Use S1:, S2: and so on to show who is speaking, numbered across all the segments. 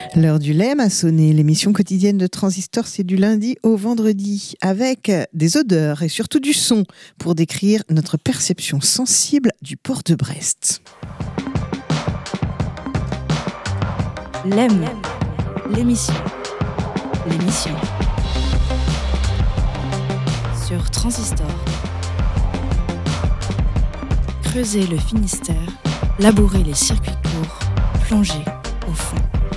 S1: L'heure du LEM a sonné. L'émission quotidienne de Transistor, c'est du lundi au vendredi, avec des odeurs et surtout du son pour décrire notre perception sensible du port de Brest.
S2: LEM, l'émission sur Transistor. Creuser le Finistère, labourer les circuits courts, plonger au fond.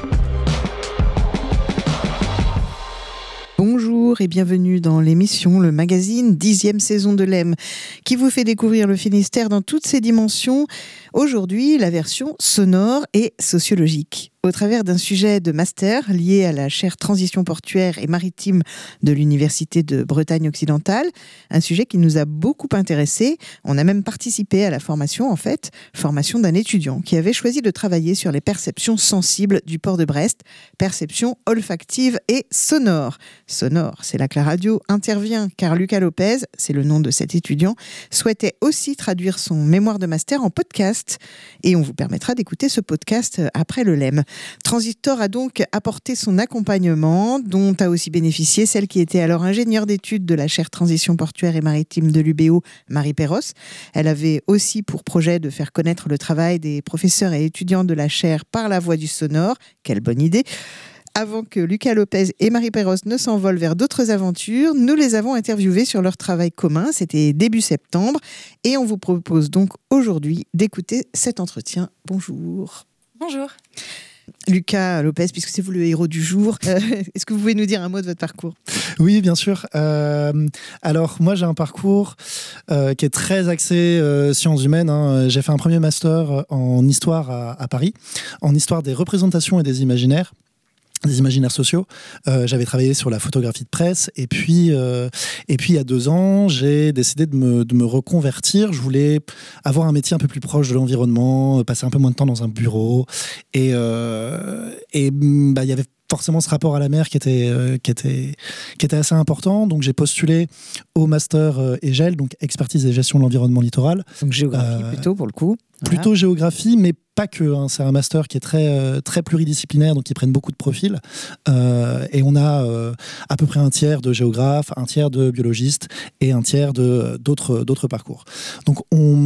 S1: Bonjour et bienvenue dans l'émission, le magazine 10e saison de l'EM, qui vous fait découvrir le Finistère dans toutes ses dimensions. Aujourd'hui, la version sonore et sociologique. Au travers d'un sujet de master lié à la chaire transition portuaire et maritime de l'Université de Bretagne occidentale, un sujet qui nous a beaucoup intéressés. On a même participé à la formation d'un étudiant qui avait choisi de travailler sur les perceptions sensibles du port de Brest, perceptions olfactives et sonores. Sonore, c'est là que la radio intervient, car Lucas Lopez, c'est le nom de cet étudiant, souhaitait aussi traduire son mémoire de master en podcast. Et on vous permettra d'écouter ce podcast après le LEM. Transistor a donc apporté son accompagnement, dont a aussi bénéficié celle qui était alors ingénieure d'études de la chaire transition portuaire et maritime de l'UBO, Marie Perros. Elle avait aussi pour projet de faire connaître le travail des professeurs et étudiants de la chaire par la voie du sonore. Quelle bonne idée! Avant que Lucas Lopez et Marie Perros ne s'envolent vers d'autres aventures, nous les avons interviewés sur leur travail commun. C'était début septembre. Et on vous propose donc aujourd'hui d'écouter cet entretien. Bonjour.
S2: Bonjour.
S1: Lucas Lopez, puisque c'est vous le héros du jour, est-ce que vous pouvez nous dire un mot de votre parcours ?
S3: Oui, bien sûr. Alors, moi, j'ai un parcours qui est très axé sciences humaines. J'ai fait un premier master en histoire à Paris, en histoire des représentations et des imaginaires sociaux. J'avais travaillé sur la photographie de presse et puis il y a 2 ans, j'ai décidé de me reconvertir. Je voulais avoir un métier un peu plus proche de l'environnement, passer un peu moins de temps dans un bureau et il y avait forcément ce rapport à la mer qui était assez important. Donc j'ai postulé au master EGEL, donc expertise et gestion de l'environnement littoral.
S1: Donc géographie plutôt pour le coup.
S3: Plutôt
S1: voilà.
S3: Géographie, mais pas que. C'est un master qui est très pluridisciplinaire, donc ils prennent beaucoup de profils. Et on a à peu près un tiers de géographes, un tiers de biologistes et un tiers d'autres parcours. Donc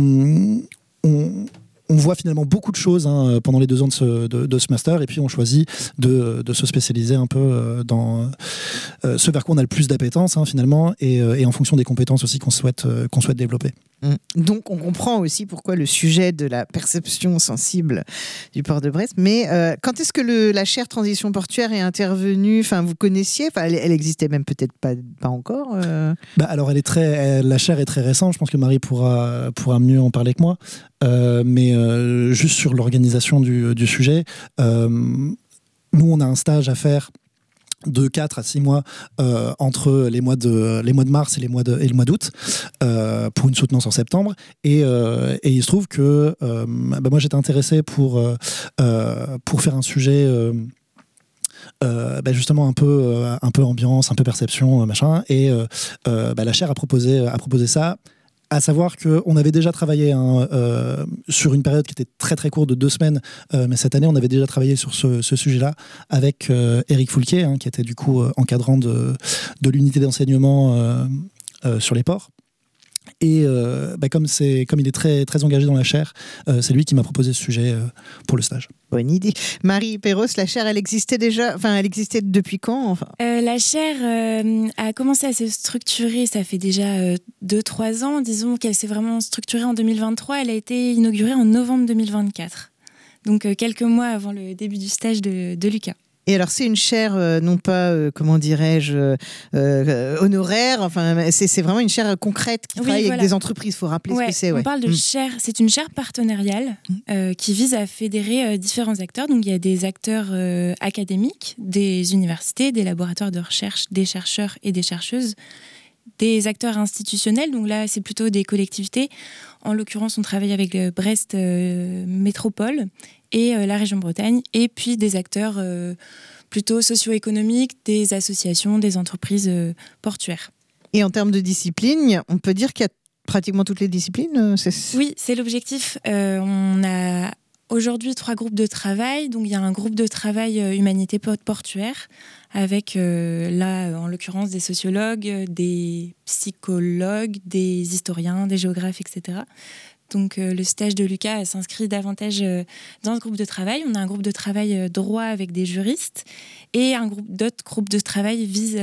S3: on voit finalement beaucoup de choses pendant les 2 ans de ce master, et puis on choisit de se spécialiser un peu dans ce vers quoi on a le plus d'appétence finalement, et en fonction des compétences aussi qu'on souhaite développer.
S1: Donc on comprend aussi pourquoi le sujet de la perception sensible du port de Brest. Mais quand est-ce que la chaire transition portuaire est intervenue ? Enfin, vous connaissiez ? Enfin, elle existait même peut-être pas encore.
S3: Alors la chaire est très récente. Je pense que Marie pourra mieux en parler que moi. Mais juste sur l'organisation du sujet, nous on a un stage à faire de 4 à 6 mois entre les mois de mars et le mois d'août pour une soutenance en septembre, et il se trouve que moi j'étais intéressé pour faire un sujet justement un peu ambiance, un peu perception, machin, et la chaire a proposé ça. À savoir qu'on avait déjà travaillé sur une période qui était très très courte de 2 semaines, mais cette année on avait déjà travaillé sur ce sujet-là avec Éric Foulquier, qui était du coup encadrant de l'unité d'enseignement sur les ports. Et comme il est très, très engagé dans la chaire, c'est lui qui m'a proposé ce sujet pour le stage.
S1: Bonne idée. Marie Perros, la chaire, elle existait déjà ? Enfin, elle existait depuis quand ?
S2: La chaire a commencé à se structurer, ça fait déjà 2-3 ans. Disons qu'elle s'est vraiment structurée en 2023. Elle a été inaugurée en novembre 2024. Donc quelques mois avant le début du stage de Lucas.
S1: Et alors, c'est une chaire, non pas, honoraire, enfin, c'est vraiment une chaire concrète qui travaille avec des entreprises, il faut rappeler ce que c'est.
S2: On parle de chaire, c'est une chaire partenariale qui vise à fédérer différents acteurs. Donc, il y a des acteurs académiques, des universités, des laboratoires de recherche, des chercheurs et des chercheuses, des acteurs institutionnels. Donc là, c'est plutôt des collectivités. En l'occurrence, on travaille avec Brest Métropole et la région Bretagne, et puis des acteurs plutôt socio-économiques, des associations, des entreprises portuaires.
S1: Et en termes de discipline, on peut dire qu'il y a pratiquement toutes les disciplines.
S2: Oui, c'est l'objectif. On a aujourd'hui 3 groupes de travail. Donc il y a un groupe de travail humanité portuaire avec là en l'occurrence des sociologues, des psychologues, des historiens, des géographes, etc. Donc le stage de Lucas s'inscrit davantage dans ce groupe de travail. On a un groupe de travail droit avec des juristes et d'autres groupes de travail visent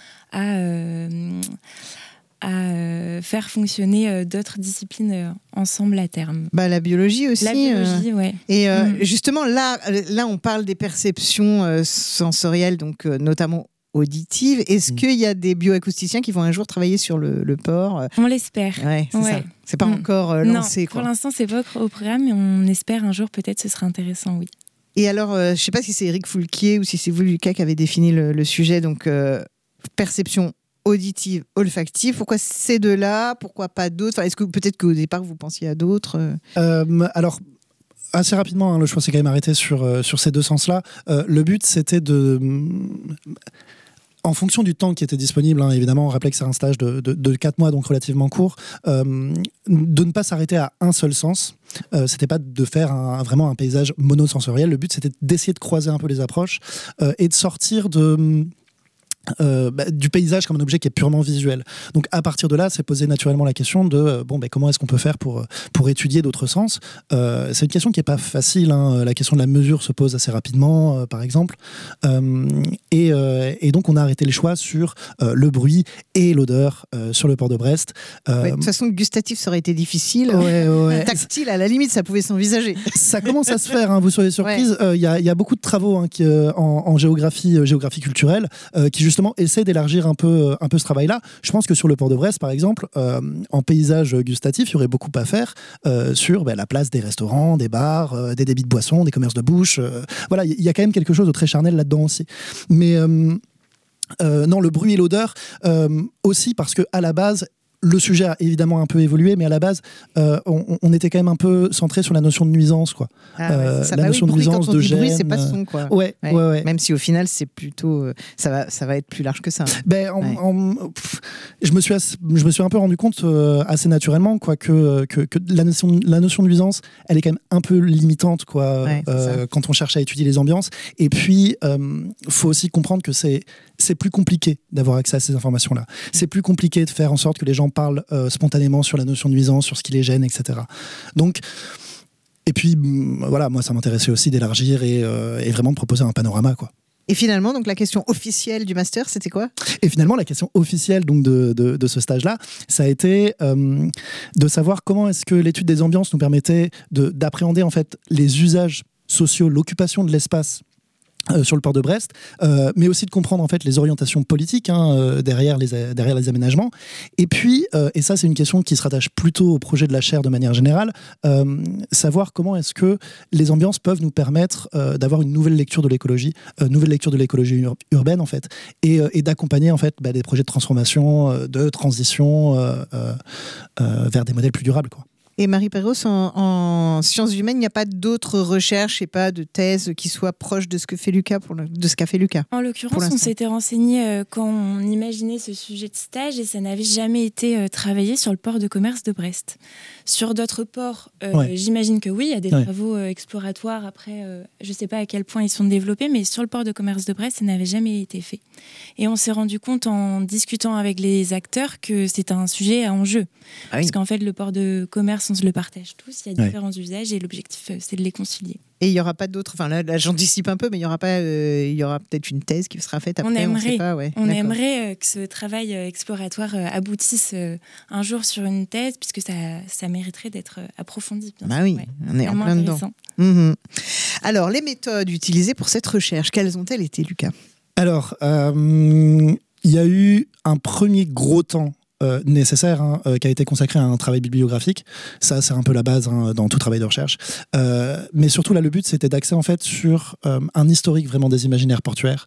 S2: à faire fonctionner d'autres disciplines ensemble à terme.
S1: La biologie aussi.
S2: La biologie, ouais.
S1: Et justement, là, on parle des perceptions sensorielles, donc notamment auditives. Est-ce qu'il y a des bioacousticiens qui vont un jour travailler sur le porc ?
S2: On l'espère.
S1: Ouais, c'est ça. C'est pas encore lancé.
S2: Non, pour l'instant, c'est pas au programme, mais on espère un jour, peut-être, ce sera intéressant, oui.
S1: Et alors, je sais pas si c'est Éric Foulquier ou si c'est vous, Lucas, qui avez défini le sujet, donc perception auditive, olfactive. Pourquoi ces deux-là ? Pourquoi pas d'autres ? Est-ce que peut-être qu'au départ, vous pensiez à d'autres ?
S3: Alors, assez rapidement, le choix s'est quand même arrêté sur ces deux sens-là. Le but, c'était en fonction du temps qui était disponible, évidemment, on rappelait que c'est un stage de 4 mois, donc relativement court, de ne pas s'arrêter à un seul sens. C'était pas de faire vraiment un paysage monosensoriel. Le but, c'était d'essayer de croiser un peu les approches et de sortir du paysage comme un objet qui est purement visuel. Donc à partir de là, c'est posé naturellement la question de comment est-ce qu'on peut faire pour étudier d'autres sens. C'est une question qui est pas facile. La question de la mesure se pose assez rapidement, par exemple. Et donc on a arrêté les choix sur le bruit et l'odeur sur le port de Brest.
S1: De toute façon, gustatif, ça aurait été difficile.
S3: Ouais.
S1: Tactile, à la limite, ça pouvait s'envisager.
S3: Ça commence à se faire, vous seriez surprise. Il y a beaucoup de travaux en géographie culturelle qui justement essaie d'élargir un peu ce travail-là. Je pense que sur le port de Brest, par exemple, en paysage gustatif, il y aurait beaucoup à faire sur la place des restaurants, des bars, des débits de boissons, des commerces de bouche. Voilà, il y a quand même quelque chose de très charnel là-dedans aussi. Mais non, le bruit et l'odeur aussi, parce que à la base, le sujet a évidemment un peu évolué, mais à la base, on était quand même un peu centré sur la notion de nuisance, quoi.
S1: La
S3: notion de nuisance,
S1: quand on
S3: de
S1: dit
S3: gêne.
S1: bruit, c'est pas son, quoi.
S3: Ouais.
S1: Même si au final, c'est plutôt, ça va être plus large que ça.
S3: Je me suis un peu rendu compte assez naturellement, quoi, que la notion de nuisance, elle est quand même un peu limitante, quoi, quand on cherche à étudier les ambiances. Et puis, faut aussi comprendre que c'est plus compliqué d'avoir accès à ces informations-là. C'est plus compliqué de faire en sorte que les gens parlent spontanément sur la notion de nuisance, sur ce qui les gêne, etc. Donc, et puis, voilà, moi, ça m'intéressait aussi d'élargir et vraiment de proposer un panorama, quoi.
S1: Et finalement, donc la question officielle du master, c'était quoi ?
S3: Et finalement, la question officielle donc, de ce stage-là, ça a été de savoir comment est-ce que l'étude des ambiances nous permettait d'appréhender en fait les usages sociaux, l'occupation de l'espace sur le port de Brest, mais aussi de comprendre en fait les orientations politiques derrière les aménagements. Et puis, et ça c'est une question qui se rattache plutôt au projet de la chaire de manière générale, savoir comment est-ce que les ambiances peuvent nous permettre d'avoir une nouvelle lecture de l'écologie, urbaine en fait, et d'accompagner en fait des projets de transformation, de transition vers des modèles plus durables, quoi.
S1: Et Marie Perros, en sciences humaines, il n'y a pas d'autres recherches et pas de thèse qui soient proches de ce que fait Lucas, de ce qu'a fait Lucas.
S2: En l'occurrence, on s'était renseigné quand on imaginait ce sujet de stage et ça n'avait jamais été travaillé sur le port de commerce de Brest. Sur d'autres ports, j'imagine que oui, il y a des travaux exploratoires. Après, je ne sais pas à quel point ils sont développés, mais sur le port de commerce de Brest, ça n'avait jamais été fait. Et on s'est rendu compte en discutant avec les acteurs que c'est un sujet à enjeu. Parce qu'en fait, le port de commerce, on se le partage tous, il y a différents usages et l'objectif, c'est de les concilier.
S1: Et il n'y aura pas d'autres, enfin là j'anticipe un peu, mais il y aura peut-être une thèse qui sera faite après, on sait pas.
S2: On aimerait que ce travail exploratoire aboutisse un jour sur une thèse, puisque ça mériterait d'être approfondi.
S1: On est en plein dedans. Alors, les méthodes utilisées pour cette recherche, quelles ont-elles été, Lucas ?
S3: Alors, il y a eu un premier gros temps nécessaire qui a été consacré à un travail bibliographique. Ça, c'est un peu la base dans tout travail de recherche. Mais surtout, là, le but, c'était d'axer en fait sur un historique vraiment des imaginaires portuaires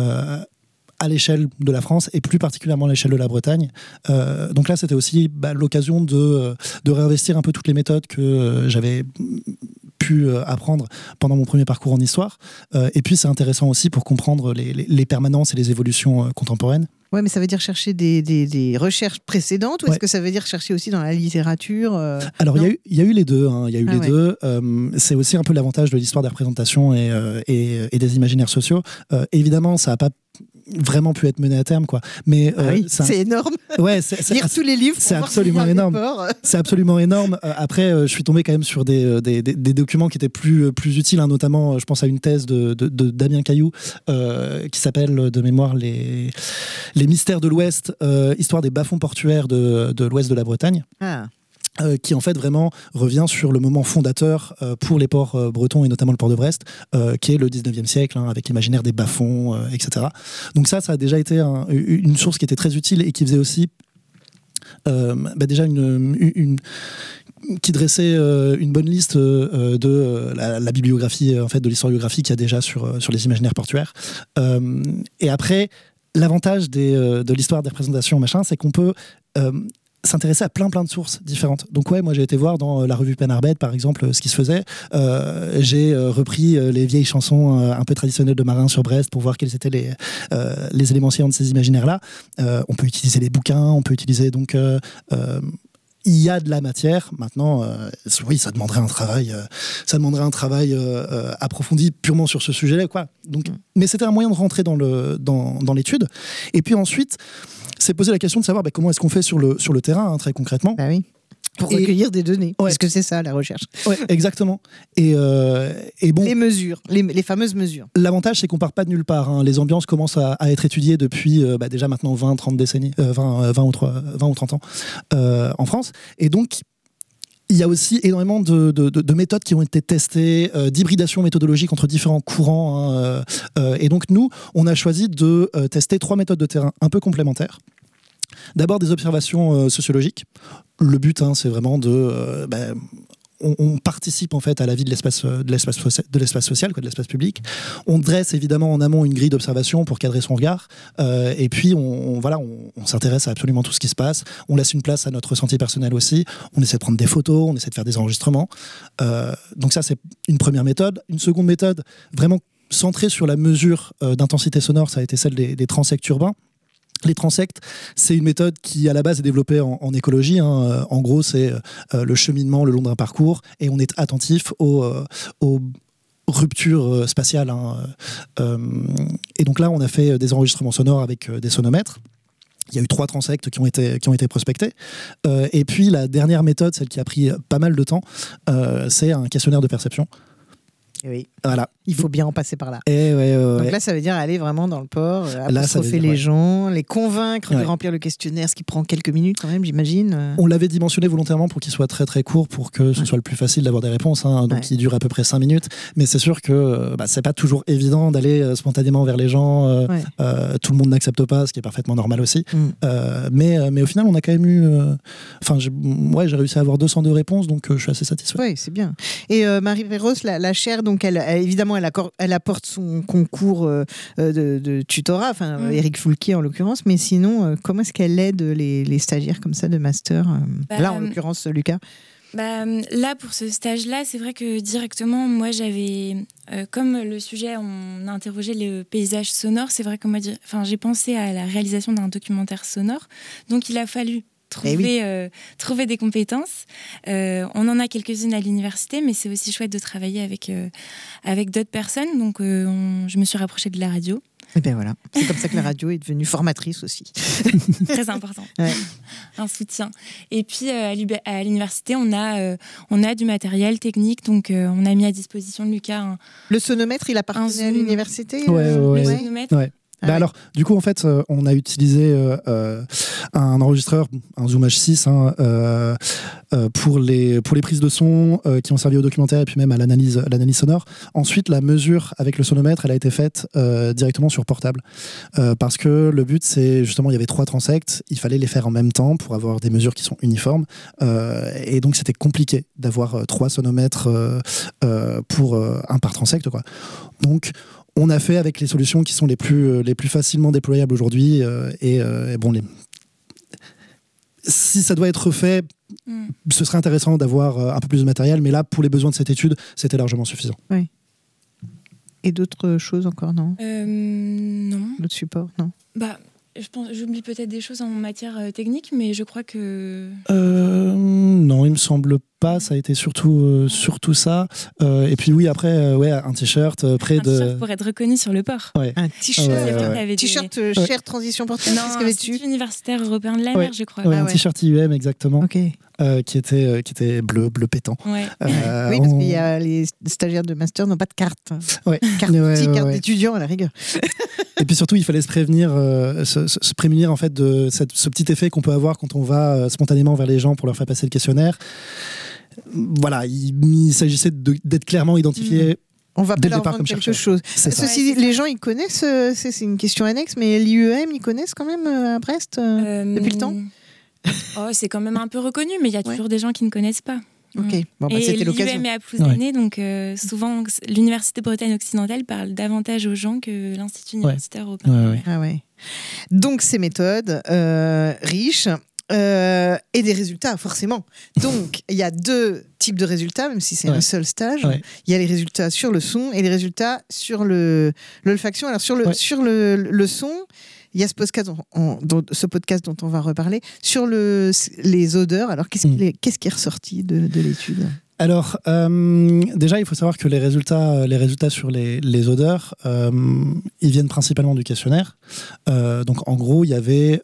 S3: à l'échelle de la France et plus particulièrement à l'échelle de la Bretagne. Donc là, c'était aussi l'occasion de réinvestir un peu toutes les méthodes que j'avais pu apprendre pendant mon premier parcours en histoire. Et puis, c'est intéressant aussi pour comprendre les permanences et les évolutions contemporaines.
S1: Ouais, mais ça veut dire chercher des recherches précédentes ou est-ce
S3: Ouais.
S1: que ça veut dire chercher aussi dans la littérature
S3: Alors, il y a eu les deux. Il y a eu
S1: Ah
S3: les
S1: ouais.
S3: deux. C'est aussi un peu l'avantage de l'histoire des représentations et des imaginaires sociaux. Évidemment, ça n'a pas vraiment pu être mené à terme, quoi. Mais
S1: Ah oui,
S3: c'est
S1: c'est énorme.
S3: ouais,
S1: Lire tous les livres,
S3: c'est
S1: pour voir
S3: absolument
S1: s'il y a des
S3: énorme.
S1: ports.
S3: C'est absolument énorme. Après, je suis tombé quand même sur des documents qui étaient plus utiles, hein, notamment, je pense à une thèse de Damien Caillou qui s'appelle de mémoire les mystères de l'Ouest, histoire des bas-fonds portuaires de l'Ouest de la Bretagne.
S1: Ah.
S3: Qui en fait vraiment revient sur le moment fondateur pour les ports bretons et notamment le port de Brest, qui est le 19e siècle, hein, avec l'imaginaire des bas-fonds, etc. Donc ça a déjà été une source qui était très utile et qui faisait aussi déjà qui dressait une bonne liste de la bibliographie, en fait, de l'historiographie qu'il y a déjà sur les imaginaires portuaires. Et après, l'avantage de l'histoire des représentations, machin, c'est qu'on peut s'intéresser à plein de sources différentes. Donc ouais, moi j'ai été voir dans la revue Penarbet par exemple ce qui se faisait. J'ai repris les vieilles chansons un peu traditionnelles de marins sur Brest pour voir quels étaient les élémentaires de ces imaginaires-là. On peut utiliser les bouquins, on peut utiliser donc il y a de la matière. Maintenant, oui, ça demanderait un travail approfondi purement sur ce sujet-là, quoi. Donc, mais c'était un moyen de rentrer dans l'étude. Et puis ensuite, c'est poser la question de savoir comment est-ce qu'on fait sur le terrain, hein, très concrètement.
S1: Bah oui. Pour recueillir des données.
S3: Ouais.
S1: Parce que c'est ça, la recherche.
S3: Ouais, exactement. Et bon,
S1: les mesures, les fameuses mesures.
S3: L'avantage, c'est qu'on part pas de nulle part, hein. Les ambiances commencent à être étudiées depuis déjà maintenant 20-30 décennies, 20 ou 30 ans en France. Et donc, il y a aussi énormément de méthodes qui ont été testées, d'hybridation méthodologique entre différents courants, hein, et donc nous, on a choisi de tester 3 méthodes de terrain un peu complémentaires. D'abord des observations sociologiques. Le but, hein, c'est vraiment on participe en fait à la vie de l'espace social, quoi, de l'espace public. On dresse évidemment en amont une grille d'observation pour cadrer son regard, et puis on s'intéresse à absolument tout ce qui se passe. On laisse une place à notre ressenti personnel aussi. On essaie de prendre des photos, on essaie de faire des enregistrements. Donc ça, c'est une première méthode. Une seconde méthode, vraiment centrée sur la mesure d'intensité sonore, ça a été celle des transects urbains. Les transects, c'est une méthode qui, à la base, est développée en écologie, hein. En gros, c'est le cheminement le long d'un parcours et on est attentif aux ruptures spatiales, hein. Et donc là, on a fait des enregistrements sonores avec des sonomètres. Il y a eu 3 transects qui ont été prospectés. Et puis, la dernière méthode, celle qui a pris pas mal de temps, c'est un questionnaire de perception.
S1: Et oui.
S3: Voilà.
S1: Il faut bien en passer par là.
S3: Donc
S1: là, ça veut dire aller vraiment dans le port, apostropher les gens, les convaincre de remplir le questionnaire, ce qui prend quelques minutes quand même, j'imagine.
S3: On l'avait dimensionné volontairement pour qu'il soit très très court, pour que ce soit le plus facile d'avoir des réponses, hein, donc il dure à peu près 5 minutes. Mais c'est sûr que c'est pas toujours évident d'aller spontanément vers les gens. Tout le monde n'accepte pas, ce qui est parfaitement normal aussi. Mais au final, on a quand même eu... j'ai réussi à avoir 202 réponses, donc je suis assez satisfait.
S1: Oui, c'est bien. Et Marie-Péros, la chaire, donc évidemment, elle apporte son concours de tutorat, Éric Foulquier en l'occurrence, mais sinon, comment est-ce qu'elle aide les stagiaires comme ça de master là, en l'occurrence, Lucas.
S2: Là, pour ce stage-là, c'est vrai que directement, moi, j'avais... comme le sujet, on a interrogé le paysage sonore, c'est vrai que moi, j'ai pensé à la réalisation d'un documentaire sonore, donc il a fallu trouver des compétences. On en a quelques-unes à l'université, mais c'est aussi chouette de travailler avec d'autres personnes. Donc, je me suis rapprochée de la radio.
S1: Et bien voilà, c'est comme ça que la radio est devenue formatrice aussi.
S2: Très important. Ouais. Un soutien. Et puis, à l'université, on a du matériel technique. Donc, on a mis à disposition de Lucas
S1: le sonomètre, il appartenait à l'université
S3: Le
S2: sonomètre.
S3: Ouais. Alors, du coup, en fait, on a utilisé un enregistreur, un Zoom H6, hein, pour les prises de son qui ont servi au documentaire et puis même à l'analyse sonore. Ensuite, la mesure avec le sonomètre, elle a été faite directement sur portable. Parce que le but, c'est justement, il y avait 3 transects, il fallait les faire en même temps pour avoir des mesures qui sont uniformes. Et donc, c'était compliqué d'avoir 3 sonomètres pour un par transect, quoi. Donc, on a fait avec les solutions qui sont les plus facilement déployables aujourd'hui. Si ça doit être fait, ce serait intéressant d'avoir un peu plus de matériel, mais là, pour les besoins de cette étude, c'était largement suffisant.
S1: Oui. Et d'autres choses encore, non
S2: Non.
S1: D'autres supports, non
S2: J'oublie peut-être des choses en matière technique, mais je crois que...
S3: Non, il me semble pas. Ça a été surtout ça. Et puis oui, après, un t-shirt près de...
S2: Un t-shirt pour être reconnu sur le port.
S3: Ouais.
S1: Un t-shirt, t-shirt Chère Transition Portuaire.
S2: Non, un Institut universitaire européen de la mer, je crois.
S3: Ouais, un t-shirt IUM, exactement.
S1: Ok.
S3: Qui était bleu pétant.
S1: Ouais. Oui, parce qu'il y a les stagiaires de master n'ont pas de carte.
S3: Ouais.
S1: Carte d'étudiant à la rigueur.
S3: Et puis surtout, il fallait se prévenir, se prémunir en fait de ce petit effet qu'on peut avoir quand on va spontanément vers les gens pour leur faire passer le questionnaire. Voilà, il s'agissait d'être clairement identifié.
S1: On va pas leur vendre quelque chose. Ceci dit, les gens, ils connaissent, c'est une question annexe, mais l'IUM, ils connaissent quand même à Brest depuis le temps.
S2: C'est quand même un peu reconnu, mais il y a toujours des gens qui ne connaissent pas.
S1: Ok,
S2: c'était l'occasion. l'IUM est à Plouzané, donc souvent l'Université Bretagne occidentale parle davantage aux gens que l'Institut universitaire européen.
S1: Donc ces méthodes riches et des résultats forcément. Donc il y a 2 types de résultats, même si c'est un seul stage. Il y a les résultats sur le son et les résultats sur l'olfaction. Alors sur le son, il y a ce podcast dont on va reparler. Sur les odeurs, alors qu'est-ce qui est ressorti de l'étude ?
S3: Alors, déjà, il faut savoir que les résultats sur les odeurs, ils viennent principalement du questionnaire. Donc, en gros, il y avait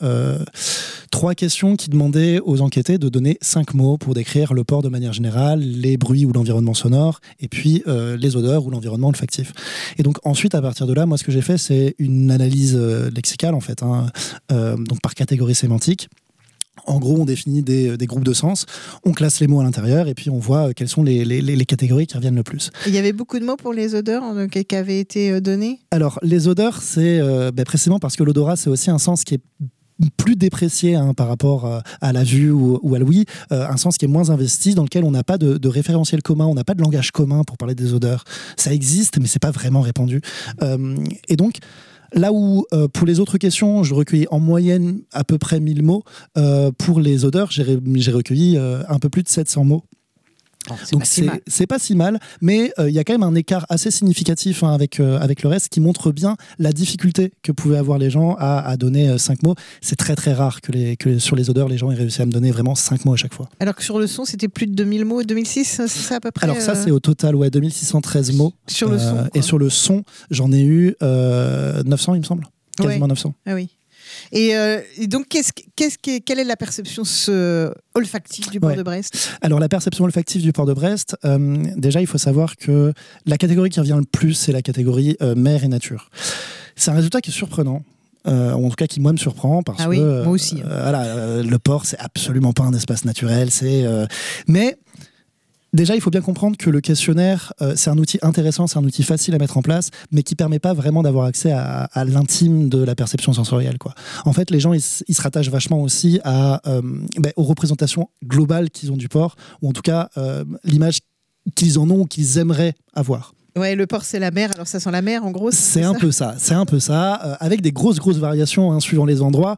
S3: 3 questions qui demandaient aux enquêtés de donner 5 mots pour décrire le port de manière générale, les bruits ou l'environnement sonore, et puis les odeurs ou l'environnement olfactif. Et donc, ensuite, à partir de là, moi, ce que j'ai fait, c'est une analyse lexicale, en fait, donc par catégorie sémantique. En gros, on définit des groupes de sens, on classe les mots à l'intérieur et puis on voit quelles sont les catégories qui reviennent le plus.
S1: Il y avait beaucoup de mots pour les odeurs qui avaient été donnés ?
S3: Alors, les odeurs, c'est précisément parce que l'odorat, c'est aussi un sens qui est plus déprécié par rapport à la vue ou à l'ouïe, un sens qui est moins investi, dans lequel on n'a pas de référentiel commun, on n'a pas de langage commun pour parler des odeurs. Ça existe, mais c'est pas vraiment répandu. Et donc, là où, pour les autres questions, je recueillis en moyenne à peu près 1000 mots, pour les odeurs, j'ai recueilli un peu plus de 700 mots. Donc c'est pas si mal, mais il y a quand même un écart assez significatif avec le reste qui montre bien la difficulté que pouvaient avoir les gens à donner 5 mots. C'est très très rare que sur les odeurs, les gens aient réussi à me donner vraiment 5 mots à chaque fois.
S1: Alors que sur le son, c'était plus de 2000 mots, 2006, c'est ça à peu près
S3: Alors ça, c'est au total 2613 mots.
S1: Sur le son.
S3: Et sur le son, j'en ai eu 900, il me semble. Quasiment 900.
S1: Ah oui. Et donc, quelle est la perception olfactive du port de Brest ?
S3: Alors, la perception olfactive du port de Brest, déjà, il faut savoir que la catégorie qui revient le plus, c'est la catégorie mer et nature. C'est un résultat qui est surprenant. Ou en tout cas qui moi me surprend parce que
S1: moi aussi.
S3: Le port, c'est absolument pas un espace naturel. Mais déjà, il faut bien comprendre que le questionnaire, c'est un outil intéressant, c'est un outil facile à mettre en place, mais qui ne permet pas vraiment d'avoir accès à l'intime de la perception sensorielle, quoi. En fait, les gens, ils se rattachent vachement aussi aux représentations globales qu'ils ont du port, ou en tout cas, l'image qu'ils en ont ou qu'ils aimeraient avoir.
S1: Ouais, le port c'est la mer, alors ça sent la mer en gros.
S3: C'est un peu ça, avec des grosses variations suivant les endroits.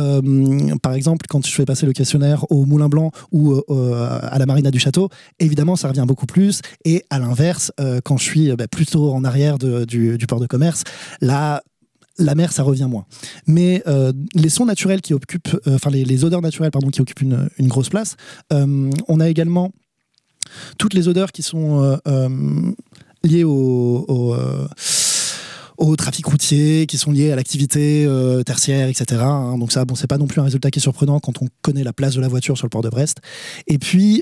S3: Par exemple, quand je fais passer le questionnaire au Moulin Blanc ou à la Marina du Château, évidemment ça revient beaucoup plus. Et à l'inverse, quand je suis plutôt en arrière du port de commerce, là, la mer, ça revient moins. Mais les sons naturels qui occupent, les odeurs naturelles qui occupent une grosse place. On a également toutes les odeurs qui sont liées au trafic routier, qui sont liées à l'activité tertiaire, etc. Donc ça, c'est pas non plus un résultat qui est surprenant quand on connaît la place de la voiture sur le port de Brest. Et puis,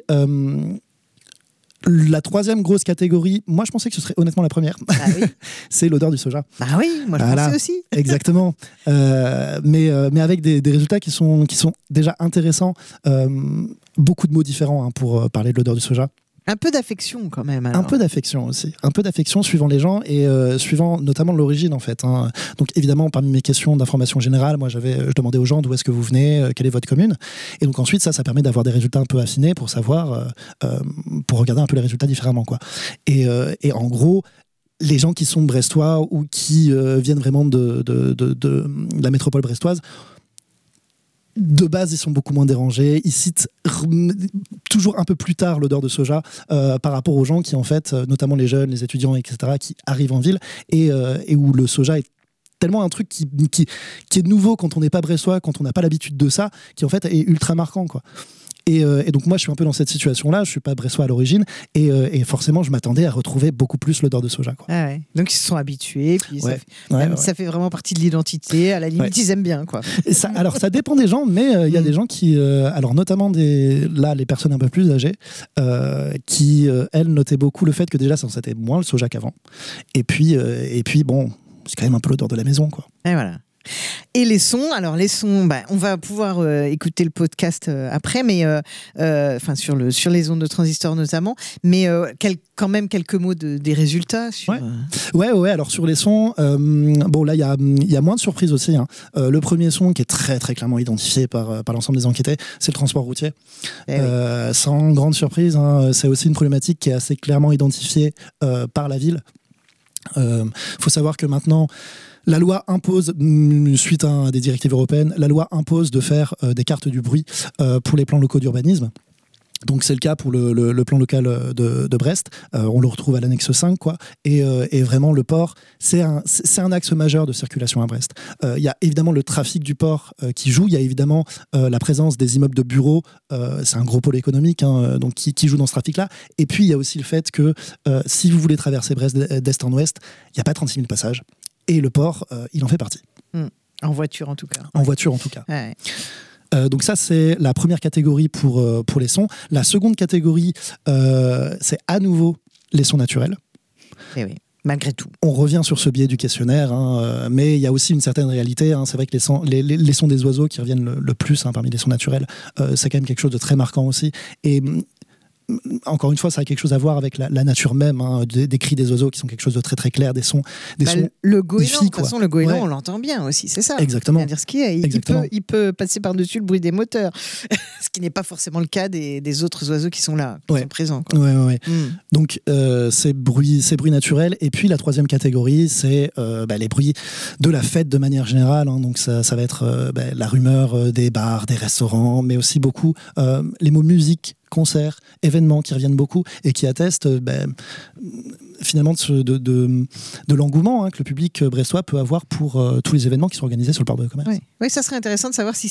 S3: la troisième grosse catégorie, moi je pensais que ce serait honnêtement la première, c'est l'odeur du soja.
S1: Ah oui, moi je pensais aussi.
S3: Exactement. Mais avec des résultats qui sont déjà intéressants. Beaucoup de mots différents pour parler de l'odeur du soja.
S1: Un peu d'affection quand même. Alors.
S3: Un peu d'affection aussi. Un peu d'affection suivant les gens et suivant notamment l'origine en fait. Donc évidemment, parmi mes questions d'information générale, moi je demandais aux gens d'où est-ce que vous venez, quelle est votre commune. Et donc ensuite, ça permet d'avoir des résultats un peu affinés pour savoir, pour regarder un peu les résultats différemment, quoi. Et en gros, les gens qui sont brestois ou qui viennent vraiment de la métropole brestoise, de base, ils sont beaucoup moins dérangés. Ils citent toujours un peu plus tard l'odeur de soja par rapport aux gens qui, en fait, notamment les jeunes, les étudiants, etc., qui arrivent en ville et où le soja est tellement un truc qui est nouveau quand on n'est pas bressois, quand on n'a pas l'habitude de ça, qui en fait est ultra marquant, quoi. Et donc moi je suis un peu dans cette situation-là, je suis pas bressois à l'origine, et forcément je m'attendais à retrouver beaucoup plus l'odeur de soja, quoi.
S1: Ah ouais. Donc ils se sont habitués, puis ça fait vraiment partie de l'identité, à la limite ils aiment bien, quoi.
S3: Et ça, alors ça dépend des gens, mais il y a des gens qui, alors notamment les personnes un peu plus âgées, qui elles notaient beaucoup le fait que déjà ça sentait moins le soja qu'avant, et puis bon, c'est quand même un peu l'odeur de la maison, quoi.
S1: Et voilà. Et les sons, on va pouvoir écouter le podcast après, mais sur les ondes de transistor notamment, mais quand même quelques mots des résultats.
S3: Ouais. Alors sur les sons, bon là il y a moins de surprises aussi, hein. Le premier son qui est très très clairement identifié par l'ensemble des enquêtés, c'est le transport routier. Sans grande surprise, hein, c'est aussi une problématique qui est assez clairement identifiée par la ville. Faut savoir que maintenant, la loi impose, suite à des directives européennes, la loi impose de faire des cartes du bruit pour les plans locaux d'urbanisme. Donc c'est le cas pour le plan local de Brest. On le retrouve à l'annexe 5, quoi. Et vraiment, le port, c'est un axe majeur de circulation à Brest. Il y a évidemment le trafic du port qui joue. Il y a évidemment la présence des immeubles de bureaux. C'est un gros pôle économique, hein, donc qui joue dans ce trafic-là. Et puis, il y a aussi le fait que si vous voulez traverser Brest d'est en ouest, il n'y a pas 36 000 passages. Et le port, il en fait partie.
S1: En voiture, en tout cas.
S3: En voiture, en tout cas.
S1: Ouais.
S3: Donc ça, c'est la première catégorie pour les sons. La seconde catégorie, c'est à nouveau les sons naturels.
S1: Et oui, malgré tout.
S3: On revient sur ce biais du questionnaire, hein, mais il y a aussi une certaine réalité. Hein. C'est vrai que les sons des oiseaux qui reviennent le plus, hein, parmi les sons naturels, c'est quand même quelque chose de très marquant aussi. Et encore une fois, ça a quelque chose à voir avec la nature même, hein, des cris des oiseaux qui sont quelque chose de très très clair, des sons
S1: le goéland, de toute façon, le goéland, on l'entend bien aussi, c'est ça.
S3: Exactement.
S1: C'est-à-dire il peut passer par-dessus le bruit des moteurs, ce qui n'est pas forcément le cas des autres oiseaux qui sont là, qui sont présents, quoi.
S3: Ouais. Donc ces bruits naturels. Et puis la troisième catégorie, c'est les bruits de la fête de manière générale, hein. Donc ça va être la rumeur des bars, des restaurants, mais aussi beaucoup les mots musique, concerts, événements qui reviennent beaucoup et qui attestent finalement de l'engouement, hein, que le public brestois peut avoir pour tous les événements qui sont organisés sur le port de commerce.
S1: Oui, ça serait intéressant de savoir si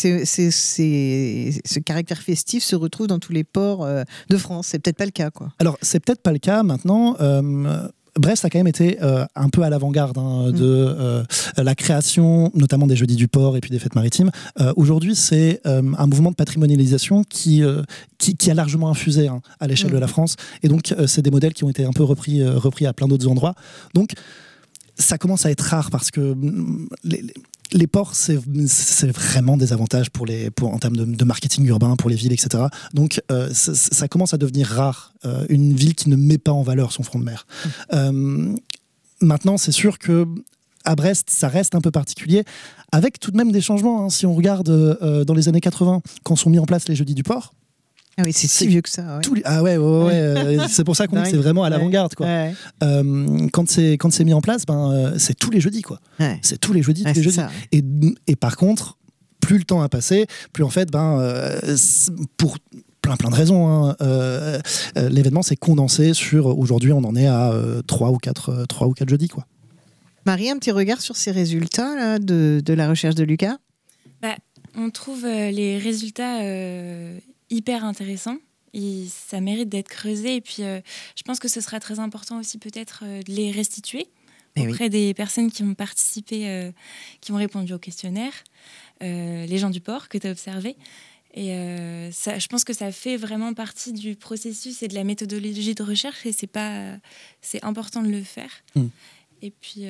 S1: ce caractère festif se retrouve dans tous les ports de France. C'est peut-être pas le cas, quoi.
S3: Alors, c'est peut-être pas le cas maintenant. Brest a quand même été un peu à l'avant-garde, hein, de la création, notamment des jeudis du port et puis des fêtes maritimes. Aujourd'hui, c'est un mouvement de patrimonialisation qui a largement infusé, hein, à l'échelle de la France. Et donc, c'est des modèles qui ont été un peu repris à plein d'autres endroits. Donc, ça commence à être rare parce que les ports, c'est vraiment des avantages en termes de marketing urbain pour les villes, etc. Donc, ça commence à devenir rare, une ville qui ne met pas en valeur son front de mer. Maintenant, c'est sûr que à Brest, ça reste un peu particulier, avec tout de même des changements, hein. Si on regarde dans les années 80, quand sont mis en place les jeudis du port.
S1: Ah oui, c'est si vieux que ça.
S3: Ouais. C'est pour ça qu'on dit que c'est vraiment à l'avant-garde, quoi. Ouais. Quand c'est mis en place, c'est tous les jeudis, quoi. Ouais. C'est tous les jeudis, tous les jeudis. Et par contre, plus le temps a passé, plus en fait, pour plein de raisons, hein, l'événement s'est condensé sur, aujourd'hui, on en est à 3 ou 4 jeudis, quoi.
S1: Marie, un petit regard sur ces résultats là, de la recherche de Lucas.
S2: On trouve les résultats hyper intéressant. Ça mérite d'être creusé. Et puis, je pense que ce sera très important aussi peut-être de les restituer auprès des personnes qui ont participé, qui ont répondu au questionnaire, les gens du port que tu as observé. Et je pense que ça fait vraiment partie du processus et de la méthodologie de recherche. Et c'est important de le faire. Et puis...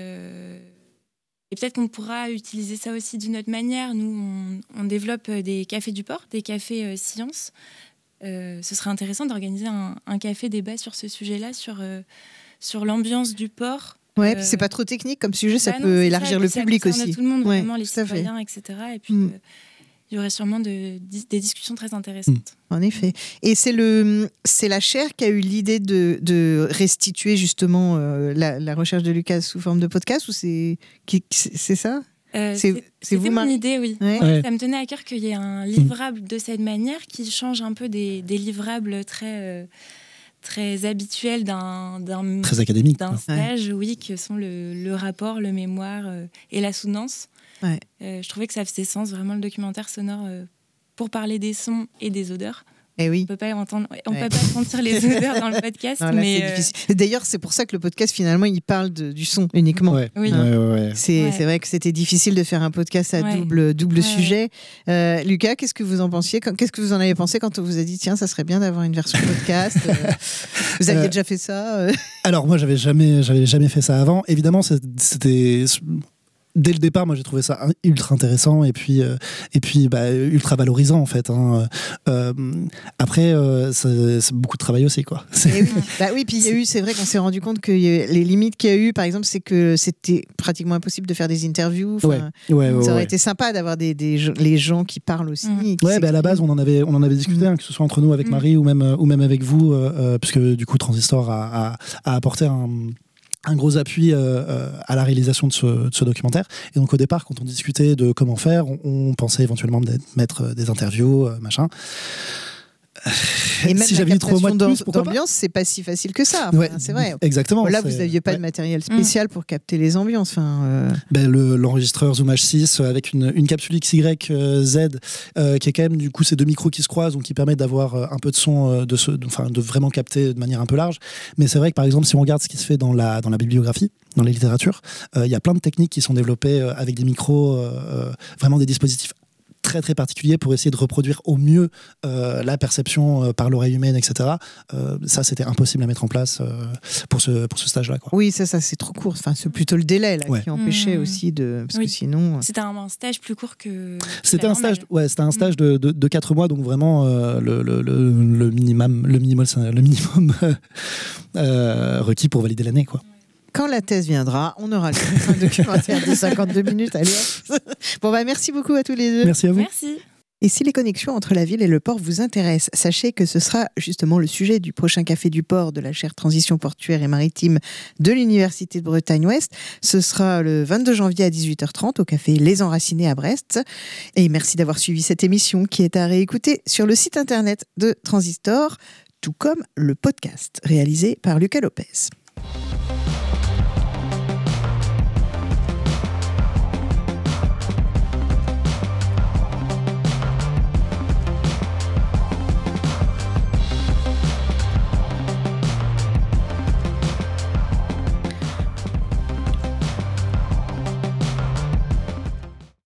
S2: Et peut-être qu'on pourra utiliser ça aussi d'une autre manière. Nous, on développe des cafés du port, des cafés sciences. Ce serait intéressant d'organiser un café débat sur ce sujet-là, sur l'ambiance du port.
S1: Ouais, puis c'est pas trop technique comme sujet, ça peut élargir le public aussi.
S2: Ça concerne tout le monde, vraiment, les citoyens, etc. Et puis, il y aurait sûrement des discussions très intéressantes.
S1: En effet. Et c'est la chaire qui a eu l'idée de restituer justement la recherche de Lucas sous forme de podcast, ou c'est ça?
S2: C'est mon idée, oui. Ouais. Ça me tenait à cœur qu'il y ait un livrable de cette manière qui change un peu des livrables très très habituelles
S3: très académique,
S2: d'un stage, oui, que sont le rapport, le mémoire et la soutenance.
S1: Ouais.
S2: Je trouvais que ça faisait sens, vraiment, le documentaire sonore, pour parler des sons et des odeurs.
S1: Et oui.
S2: On peut pas sentir les odeurs dans le podcast.
S1: Non, là,
S2: mais
S1: c'est difficile. Et d'ailleurs, c'est pour ça que le podcast, finalement, il parle du son uniquement.
S2: Oui.
S1: C'est vrai que c'était difficile de faire un podcast à double sujet. Lucas, qu'est-ce que vous en pensiez? Qu'est-ce que vous en avez pensé quand on vous a dit tiens, ça serait bien d'avoir une version podcast? Vous aviez déjà fait ça?
S3: Alors moi, j'avais jamais fait ça avant. Évidemment, c'était dès le départ, moi j'ai trouvé ça ultra intéressant et puis ultra valorisant en fait. Après, c'est beaucoup de travail aussi, quoi.
S1: Oui, puis il y a eu, c'est vrai qu'on s'est rendu compte que les limites qu'il y a eu, par exemple, c'est que c'était pratiquement impossible de faire des interviews. Ça aurait été sympa d'avoir les gens qui parlent aussi.
S3: À la base, on en avait discuté, que ce soit entre nous avec Marie ou même avec vous, puisque du coup Transistor a apporté un gros appui à la réalisation de ce documentaire. Et donc au départ, quand on discutait de comment faire, on pensait éventuellement mettre des interviews, machin.
S1: Et même
S3: si
S1: la
S3: j'avais mis 3 mois de plus, pourquoi
S1: d'ambiance, c'est pas si facile que ça. C'est vrai.
S3: Exactement.
S1: Là, vous n'aviez pas de matériel spécial pour capter les ambiances.
S3: L'enregistreur Zoom H6 avec une capsule XYZ qui est quand même, du coup, ces 2 micros qui se croisent, donc qui permet d'avoir un peu de son, de vraiment capter de manière un peu large. Mais c'est vrai que, par exemple, si on regarde ce qui se fait dans la bibliographie, dans les littératures, il y a plein de techniques qui sont développées avec des micros, vraiment des dispositifs très très particulier pour essayer de reproduire au mieux la perception par l'oreille humaine, etc. Ça, c'était impossible à mettre en place pour ce stage-là, quoi.
S1: Oui, ça c'est trop court. Enfin, c'est plutôt le délai là, qui empêchait aussi parce que sinon.
S2: C'était un stage plus court que.
S3: C'était un stage de 4 mois, donc vraiment le minimum requis pour valider l'année, quoi.
S1: Quand la thèse viendra, on aura un documentaire de 52 minutes. Allez. Merci beaucoup à tous les deux.
S3: Merci à vous.
S2: Merci.
S1: Et si les connexions entre la ville et le port vous intéressent, sachez que ce sera justement le sujet du prochain Café du Port de la chaire Transition portuaire et maritime de l'Université de Bretagne-Ouest. Ce sera le 22 janvier à 18h30 au Café Les Enracinés à Brest. Et merci d'avoir suivi cette émission qui est à réécouter sur le site internet de Transistor, tout comme le podcast réalisé par Lucas Lopez.